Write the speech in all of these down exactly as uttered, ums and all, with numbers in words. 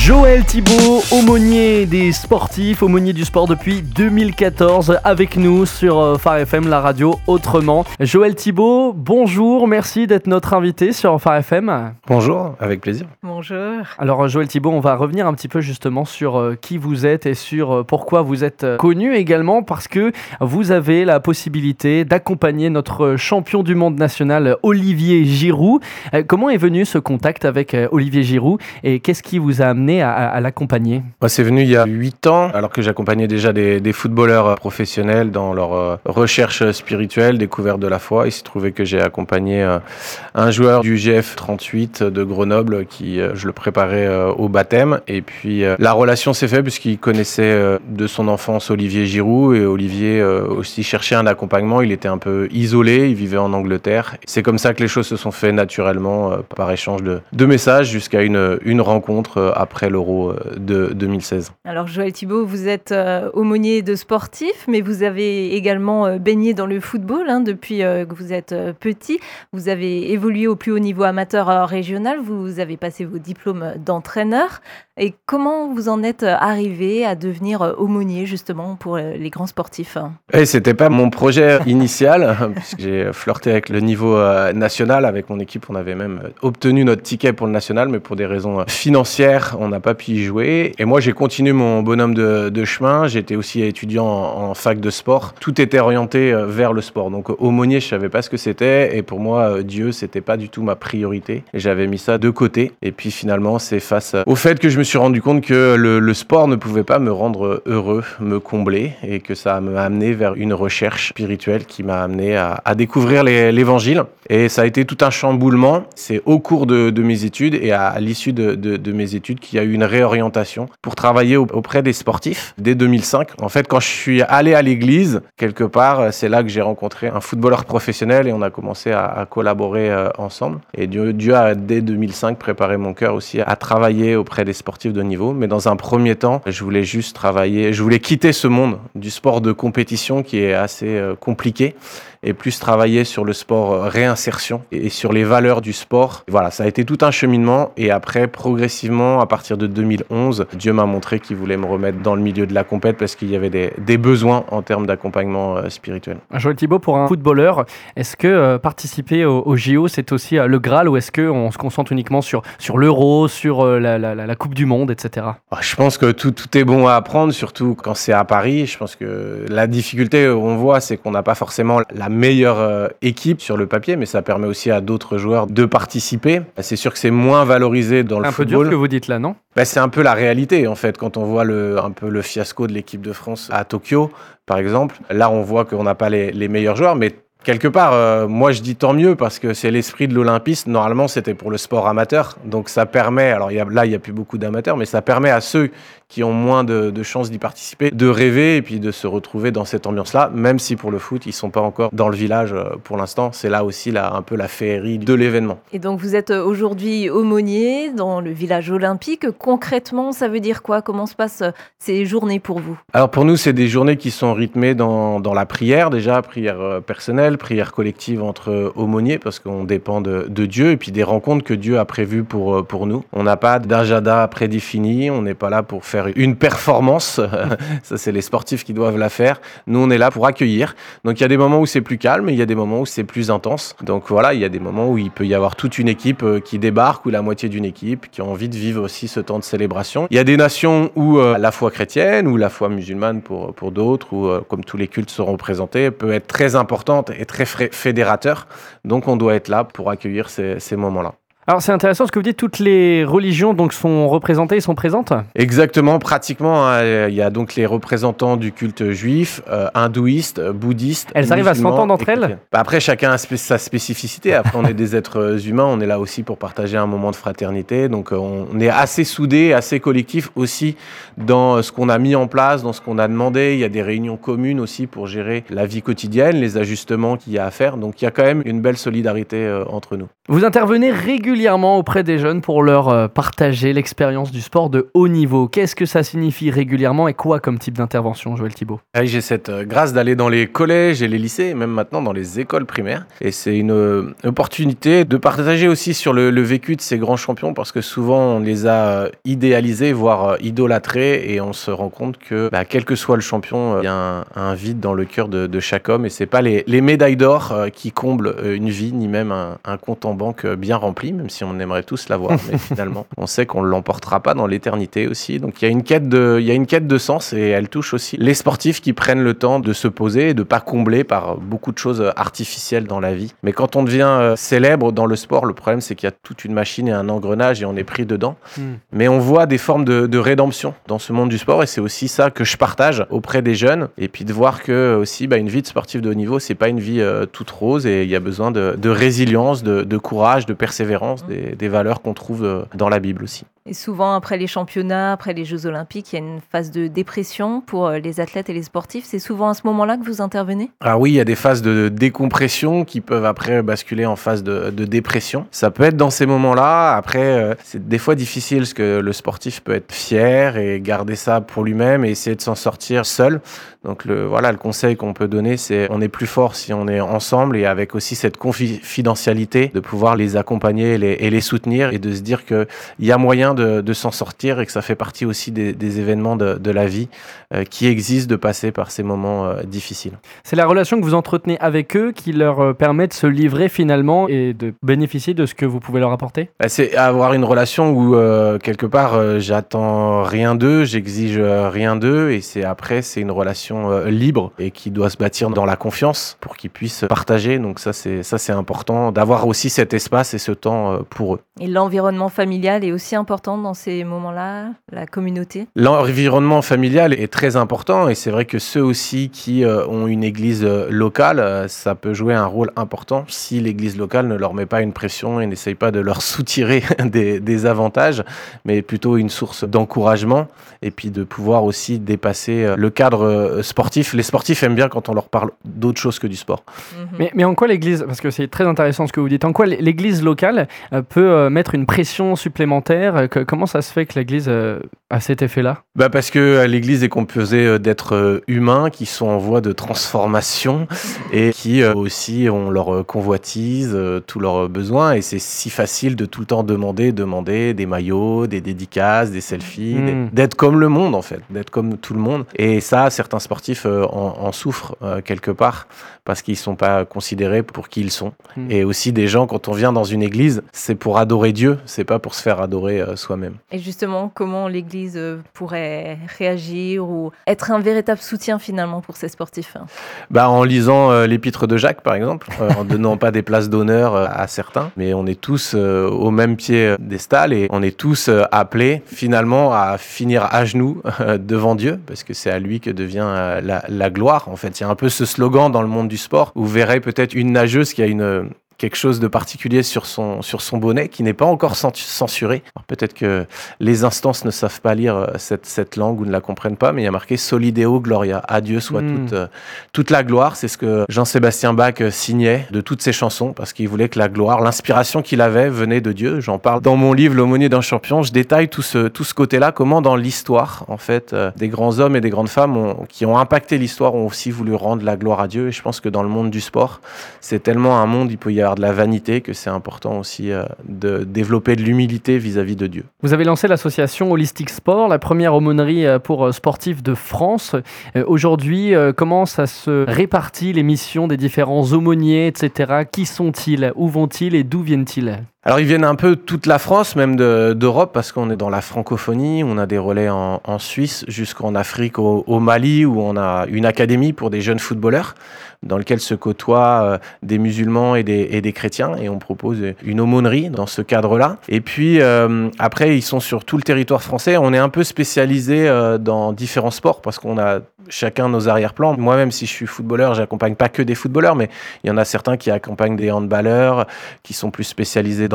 Joël Thibaut, aumônier des sportifs, aumônier du sport depuis deux mille quatorze, avec nous sur Phare F M, la radio autrement. Joël Thibaut, bonjour, merci d'être notre invité sur Phare F M. Bonjour, avec plaisir. Bonjour. Alors Joël Thibaut, on va revenir un petit peu justement sur qui vous êtes et sur pourquoi vous êtes connu également, parce que vous avez la possibilité d'accompagner notre champion du monde national, Olivier Giroud. Comment est venu ce contact avec Olivier Giroud et qu'est-ce qui vous a amené à, à, à l'accompagner? Moi, c'est venu il y a huit ans, alors que j'accompagnais déjà des, des footballeurs professionnels dans leur euh, recherche spirituelle, découverte de la foi. Il s'est trouvé que j'ai accompagné euh, un joueur du G F trente-huit de Grenoble qui, euh, je le préparais euh, au baptême. Et puis, euh, la relation s'est faite puisqu'il connaissait euh, de son enfance Olivier Giroud. Et Olivier euh, aussi cherchait un accompagnement. Il était un peu isolé, il vivait en Angleterre. C'est comme ça que les choses se sont faites naturellement, euh, par échange de, de messages, jusqu'à une, une rencontre euh, après l'Euro de deux mille seize. Alors Joël Thibaut, vous êtes euh, aumônier de sportifs, mais vous avez également euh, baigné dans le football hein, depuis euh, que vous êtes euh, petit. Vous avez évolué au plus haut niveau amateur euh, régional, vous avez passé vos diplômes d'entraîneur. Et comment vous en êtes arrivé à devenir aumônier justement pour les grands sportifs? Et c'était pas mon projet initial, puisque j'ai flirté avec le niveau euh, national. Avec mon équipe, on avait même obtenu notre ticket pour le national, mais pour des raisons financières, on n'a pas pu y jouer. Et moi, j'ai continué mon bonhomme de, de chemin. J'étais aussi étudiant en, en fac de sport. Tout était orienté vers le sport. Donc, aumônier, je savais pas ce que c'était. Et pour moi, Dieu, c'était pas du tout ma priorité. Et j'avais mis ça de côté. Et puis finalement, c'est face au fait que je me suis rendu compte que le, le sport ne pouvait pas me rendre heureux, me combler, et que ça m'a amené vers une recherche spirituelle qui m'a amené à, à découvrir les, l'évangile. Et ça a été tout un chamboulement. C'est au cours de, de mes études et à, à l'issue de, de, de mes études qu'il y a eu une réorientation pour travailler auprès des sportifs dès deux mille cinq. En fait, quand je suis allé à l'église, quelque part, c'est là que j'ai rencontré un footballeur professionnel et on a commencé à, à collaborer euh, ensemble. Et Dieu, Dieu a, dès deux mille cinq, préparé mon cœur aussi à travailler auprès des sportifs de niveau. Mais dans un premier temps, je voulais juste travailler, je voulais quitter ce monde du sport de compétition qui est assez euh, compliqué et plus travailler sur le sport réinsertion et sur les valeurs du sport. Et voilà, ça a été tout un cheminement et après, progressivement, à partir de deux mille onze, Dieu m'a montré qu'il voulait me remettre dans le milieu de la compète parce qu'il y avait des, des besoins en termes d'accompagnement euh, spirituel. Joël Thibaut, pour un footballeur, est-ce que euh, participer au, au J O, c'est aussi euh, le Graal ou est-ce qu'on se concentre uniquement sur, sur l'Euro, sur euh, la, la, la Coupe du Monde, et cetera? Je pense que tout, tout est bon à apprendre, surtout quand c'est à Paris. Je pense que la difficulté, on voit, c'est qu'on n'a pas forcément la meilleure euh, équipe sur le papier, mais ça permet aussi à d'autres joueurs de participer. C'est sûr que c'est moins valorisé dans le un football. Un peu dur ce que vous dites là, non? Bah, c'est un peu la réalité, en fait, quand on voit le, un peu le fiasco de l'équipe de France à Tokyo, par exemple. Là, on voit qu'on n'a pas les, les meilleurs joueurs, mais quelque part, euh, moi je dis tant mieux parce que c'est l'esprit de l'olympisme. Normalement, c'était pour le sport amateur. Donc ça permet, alors y a, là, il n'y a plus beaucoup d'amateurs, mais ça permet à ceux qui ont moins de, de chances d'y participer de rêver et puis de se retrouver dans cette ambiance-là, même si pour le foot, ils ne sont pas encore dans le village euh, pour l'instant. C'est là aussi là, un peu la féerie de l'événement. Et donc vous êtes aujourd'hui aumônier dans le village olympique. Concrètement, ça veut dire quoi? Comment se passent ces journées pour vous? Alors pour nous, c'est des journées qui sont rythmées dans, dans la prière, déjà, prière euh, personnelle, prière collective entre aumôniers parce qu'on dépend de, de Dieu et puis des rencontres que Dieu a prévues pour, pour nous. On n'a pas d'agenda prédéfini, on n'est pas là pour faire une performance, ça c'est les sportifs qui doivent la faire. Nous on est là pour accueillir. Donc il y a des moments où c'est plus calme et il y a des moments où c'est plus intense. Donc voilà, il y a des moments où il peut y avoir toute une équipe qui débarque ou la moitié d'une équipe qui a envie de vivre aussi ce temps de célébration. Il y a des nations où euh, la foi chrétienne ou la foi musulmane pour, pour d'autres, ou euh, comme tous les cultes seront représentés, peut être très importante et très fédérateur. Donc on doit être là pour accueillir ces, ces moments-là. Alors c'est intéressant ce que vous dites, toutes les religions donc sont représentées et sont présentes? Exactement, pratiquement. Hein, il y a donc les représentants du culte juif, euh, hindouiste, bouddhiste. Elles arrivent à s'entendre entre elles? Bah après, chacun a spé- sa spécificité. Après, on est des êtres humains, on est là aussi pour partager un moment de fraternité. Donc on est assez soudés, assez collectifs aussi dans ce qu'on a mis en place, dans ce qu'on a demandé. Il y a des réunions communes aussi pour gérer la vie quotidienne, les ajustements qu'il y a à faire. Donc il y a quand même une belle solidarité euh, entre nous. Vous intervenez régulièrement régulièrement auprès des jeunes pour leur euh, partager l'expérience du sport de haut niveau. Qu'est-ce que ça signifie régulièrement et quoi comme type d'intervention, Joël Thibaut? Ah oui, j'ai cette euh, grâce d'aller dans les collèges et les lycées, et même maintenant dans les écoles primaires. Et c'est une euh, opportunité de partager aussi sur le, le vécu de ces grands champions, parce que souvent on les a euh, idéalisés, voire euh, idolâtrés, et on se rend compte que bah, quel que soit le champion, il euh, y a un, un vide dans le cœur de, de chaque homme, et c'est pas les, les médailles d'or euh, qui comblent euh, une vie, ni même un, un compte en banque euh, bien rempli, même si on aimerait tous l'avoir, mais finalement on sait qu'on ne l'emportera pas dans l'éternité aussi. Donc il y a une quête de, il y a une quête de sens, et elle touche aussi les sportifs qui prennent le temps de se poser et de pas combler par beaucoup de choses artificielles dans la vie. Mais quand on devient euh, célèbre dans le sport, le problème c'est qu'il y a toute une machine et un engrenage et on est pris dedans. Mm. Mais on voit des formes de, de rédemption dans ce monde du sport, et c'est aussi ça que je partage auprès des jeunes, et puis de voir que aussi bah, une vie de sportif de haut niveau, c'est pas une vie euh, toute rose, et il y a besoin de, de résilience, de, de courage, de persévérance, mm. des, des valeurs qu'on trouve euh, dans la Bible aussi. Et souvent, après les championnats, après les Jeux Olympiques, il y a une phase de dépression pour les athlètes et les sportifs. C'est souvent à ce moment-là que vous intervenez ? Ah oui, il y a des phases de décompression qui peuvent après basculer en phase de, de dépression. Ça peut être dans ces moments-là. Après, euh, c'est des fois difficile parce que le sportif peut être fier et garder ça pour lui-même et essayer de s'en sortir seul. Donc le, voilà, le conseil qu'on peut donner, c'est on est plus fort si on est ensemble, et avec aussi cette confidentialité de pouvoir les accompagner et les, et les soutenir, et de se dire qu'il y a moyen de, de s'en sortir, et que ça fait partie aussi des, des événements de, de la vie euh, qui existent, de passer par ces moments euh, difficiles. C'est la relation que vous entretenez avec eux qui leur euh, permet de se livrer finalement et de bénéficier de ce que vous pouvez leur apporter ? C'est avoir une relation où euh, quelque part euh, j'attends rien d'eux, j'exige euh, rien d'eux, et c'est après c'est une relation euh, libre et qui doit se bâtir dans la confiance pour qu'ils puissent partager. Donc ça c'est ça c'est important d'avoir aussi cet espace et ce temps euh, pour eux. Et l'environnement familial est aussi important dans ces moments-là, la communauté ? L'environnement familial est très important, et c'est vrai que ceux aussi qui euh, ont une église euh, locale, euh, ça peut jouer un rôle important si l'église locale ne leur met pas une pression et n'essaye pas de leur soutirer des, des avantages, mais plutôt une source d'encouragement, et puis de pouvoir aussi dépasser euh, le cadre euh, sportif. Les sportifs aiment bien quand on leur parle d'autre chose que du sport. Mmh. Mais, mais en quoi l'église, parce que c'est très intéressant ce que vous dites, en quoi l'église locale euh, peut euh, mettre une pression supplémentaire ? que, Comment ça se fait que l'église euh, a cet effet-là ? Bah parce que euh, l'église est composée d'êtres euh, humains qui sont en voie de transformation et qui euh, aussi ont leurs convoitises, euh, tous leurs besoins, et c'est si facile de tout le temps demander, demander des maillots, des dédicaces, des selfies, mmh. des, d'être comme le monde en fait, d'être comme tout le monde. Et ça, certains sportifs euh, en, en souffrent euh, quelque part parce qu'ils ne sont pas considérés pour qui ils sont. Mmh. Et aussi des gens, quand on vient dans une église, c'est pour adorer Dieu, c'est pas pour se faire adorer euh, soi-même. Et justement, comment l'église euh, pourrait réagir ou être un véritable soutien finalement pour ces sportifs ? Bah, en lisant euh, l'épître de Jacques par exemple, euh, en donnant pas des places d'honneur euh, à certains, mais on est tous euh, au même pied des stalles, et on est tous euh, appelés finalement à finir à genoux euh, devant Dieu, parce que c'est à lui que devient euh, la, la gloire. En fait, il y a un peu ce slogan dans le monde du sport où vous verrez peut-être une nageuse qui a une quelque chose de particulier sur son, sur son bonnet qui n'est pas encore censuré. Alors peut-être que les instances ne savent pas lire cette, cette langue ou ne la comprennent pas, mais il y a marqué « Solideo Gloria », « À Dieu soit mmh. toute, euh, toute la gloire ». C'est ce que Jean-Sébastien Bach signait de toutes ses chansons, parce qu'il voulait que la gloire, l'inspiration qu'il avait venait de Dieu. J'en parle dans mon livre « L'aumônier d'un champion ». Je détaille tout ce, tout ce côté-là, comment dans l'histoire, en fait, euh, des grands hommes et des grandes femmes ont, qui ont impacté l'histoire ont aussi voulu rendre la gloire à Dieu. Et je pense que dans le monde du sport, c'est tellement un monde, il peut y avoir de la vanité, que c'est important aussi euh, de développer de l'humilité vis-à-vis de Dieu. Vous avez lancé l'association Holistic Sport, la première aumônerie pour sportifs de France. Euh, aujourd'hui, euh, comment ça se répartit les missions des différents aumôniers, et cetera. Qui sont-ils ? Où vont-ils et d'où viennent-ils ? Alors ils viennent un peu toute la France, même de, d'Europe, parce qu'on est dans la francophonie, on a des relais en, en Suisse, jusqu'en Afrique, au, au Mali, où on a une académie pour des jeunes footballeurs, dans lequel se côtoient euh, des musulmans et des, et des chrétiens, et on propose une aumônerie dans ce cadre-là. Et puis euh, après, ils sont sur tout le territoire français. On est un peu spécialisé euh, dans différents sports, parce qu'on a chacun nos arrière-plans. Moi-même, si je suis footballeur, j'accompagne pas que des footballeurs, mais il y en a certains qui accompagnent des handballeurs, qui sont plus spécialisés dans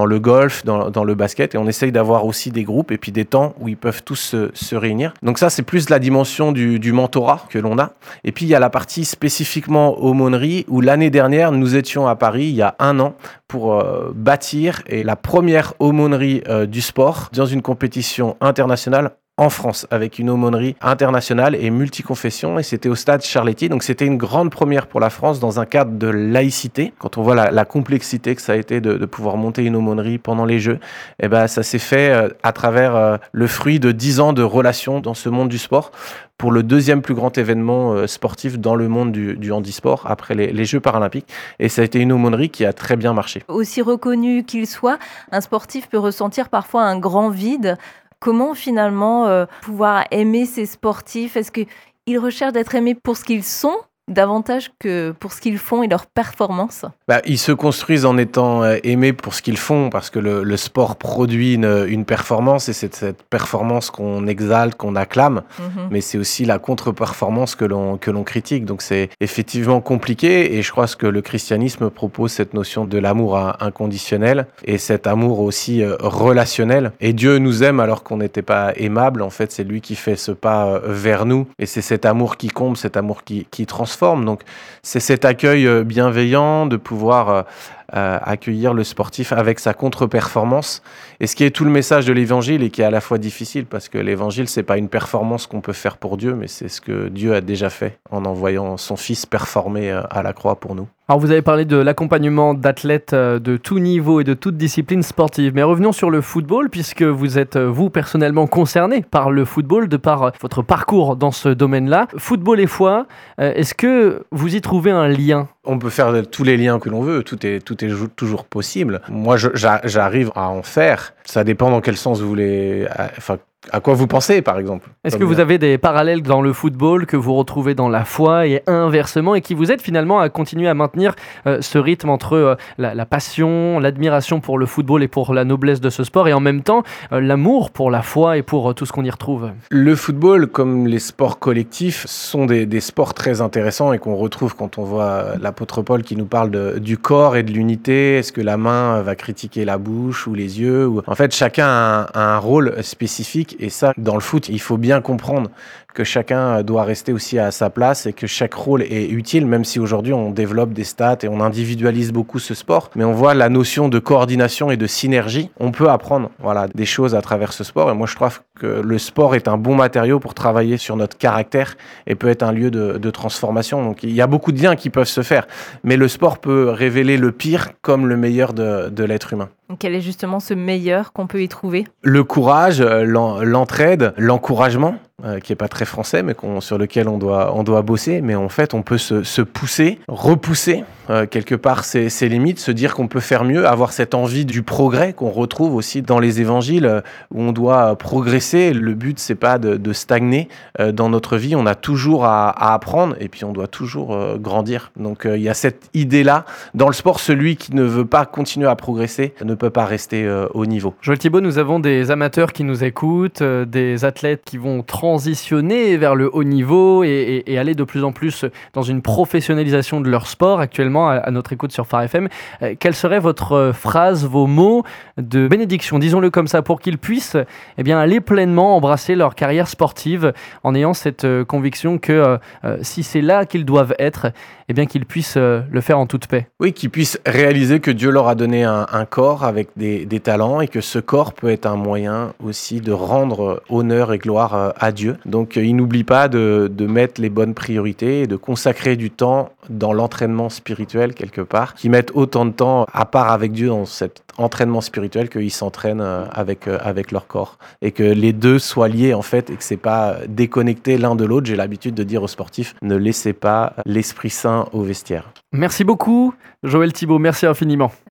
dans le golf, dans, dans le basket, et on essaye d'avoir aussi des groupes et puis des temps où ils peuvent tous se, se réunir. Donc ça, c'est plus la dimension du, du mentorat que l'on a. Et puis il y a la partie spécifiquement aumônerie, où l'année dernière, nous étions à Paris, il y a un an, pour euh, bâtir et la première aumônerie euh, du sport dans une compétition internationale en France, avec une aumônerie internationale et multiconfession, et c'était au stade Charletti. Donc c'était une grande première pour la France dans un cadre de laïcité. Quand on voit la, la complexité que ça a été de, de pouvoir monter une aumônerie pendant les Jeux, et ben ça s'est fait euh, à travers euh, le fruit de dix ans de relations dans ce monde du sport, pour le deuxième plus grand événement euh, sportif dans le monde du, du handisport après les, les Jeux paralympiques. Et ça a été une aumônerie qui a très bien marché. Aussi reconnu qu'il soit, un sportif peut ressentir parfois un grand vide. Comment finalement euh, pouvoir aimer ces sportifs? Est-ce qu'ils recherchent d'être aimés pour ce qu'ils sont davantage que pour ce qu'ils font et leur performance? Bah, ils se construisent en étant euh, aimés pour ce qu'ils font, parce que le, le sport produit une, une performance, et c'est cette performance qu'on exalte, qu'on acclame, mmh. mais c'est aussi la contre-performance que l'on, que l'on critique. Donc c'est effectivement compliqué, et je crois que le christianisme propose cette notion de l'amour inconditionnel et cet amour aussi euh, relationnel. Et Dieu nous aime alors qu'on n'était pas aimable. En fait, c'est lui qui fait ce pas euh, vers nous, et c'est cet amour qui comble, cet amour qui, qui transforme. Donc c'est cet accueil bienveillant de pouvoir euh, euh, accueillir le sportif avec sa contre-performance, et ce qui est tout le message de l'évangile, et qui est à la fois difficile, parce que l'évangile, c'est pas une performance qu'on peut faire pour Dieu, mais c'est ce que Dieu a déjà fait en envoyant son fils performer à la croix pour nous. Alors vous avez parlé de l'accompagnement d'athlètes de tout niveau et de toute discipline sportive, mais revenons sur le football, puisque vous êtes vous personnellement concerné par le football de par votre parcours dans ce domaine-là. Football et foi, est-ce que vous y trouvez un lien? On peut faire tous les liens que l'on veut, tout est, tout est toujours possible. Moi, je, j'arrive à en faire. Ça dépend dans quel sens vous voulez... Enfin, à quoi vous pensez, par exemple? Est-ce que vous avez des parallèles dans le football que vous retrouvez dans la foi et inversement, et qui vous aident finalement à continuer à maintenir euh, ce rythme entre euh, la, la passion, l'admiration pour le football et pour la noblesse de ce sport, et en même temps euh, l'amour pour la foi et pour euh, tout ce qu'on y retrouve? Le football, comme les sports collectifs, sont des, des sports très intéressants, et qu'on retrouve quand on voit l'apôtre Paul qui nous parle de, du corps et de l'unité. Est-ce que la main va critiquer la bouche ou les yeux ou... En fait, chacun a un, a un rôle spécifique. Et ça, dans le foot, il faut bien comprendre que chacun doit rester aussi à sa place, et que chaque rôle est utile, même si aujourd'hui on développe des stats et on individualise beaucoup ce sport. Mais on voit la notion de coordination et de synergie. On peut apprendre voilà, des choses à travers ce sport. Et moi, je trouve que le sport est un bon matériau pour travailler sur notre caractère et peut être un lieu de, de transformation. Donc il y a beaucoup de liens qui peuvent se faire. Mais le sport peut révéler le pire comme le meilleur de, de l'être humain. Quel est justement ce meilleur qu'on peut y trouver? Le courage, l'entraide, l'encouragement, euh, qui est pas très français, mais qu'on, sur lequel on doit, on doit bosser. Mais en fait, on peut se, se pousser, repousser euh, quelque part ses, ses limites, se dire qu'on peut faire mieux, avoir cette envie du progrès qu'on retrouve aussi dans les évangiles, euh, où on doit progresser. Le but, c'est pas de, de stagner euh, dans notre vie. On a toujours à, à apprendre, et puis on doit toujours euh, grandir. Donc, il euh, y a cette idée-là. Dans le sport, celui qui ne veut pas continuer à progresser ne peut pas rester euh, au niveau. Joël Thibaut, nous avons des amateurs qui nous écoutent, euh, des athlètes qui vont transitionner vers le haut niveau et, et, et aller de plus en plus dans une professionnalisation de leur sport actuellement à, à notre écoute sur Phare F M. Euh, quelle serait votre euh, phrase, vos mots de bénédiction, disons-le comme ça, pour qu'ils puissent eh bien, aller pleinement embrasser leur carrière sportive en ayant cette euh, conviction que euh, euh, si c'est là qu'ils doivent être, eh bien, qu'ils puissent euh, le faire en toute paix? Oui, qu'ils puissent réaliser que Dieu leur a donné un, un corps avec des, des talents, et que ce corps peut être un moyen aussi de rendre honneur et gloire à Dieu. Donc ils n'oublient pas de, de mettre les bonnes priorités et de consacrer du temps dans l'entraînement spirituel quelque part, qu'ils mettent autant de temps à part avec Dieu dans cet entraînement spirituel qu'ils s'entraînent avec, avec leur corps, et que les deux soient liés en fait, et que c'est pas déconnecté l'un de l'autre. J'ai l'habitude de dire aux sportifs, ne laissez pas l'Esprit Saint au vestiaire. Merci beaucoup Joël Thibaut, merci infiniment.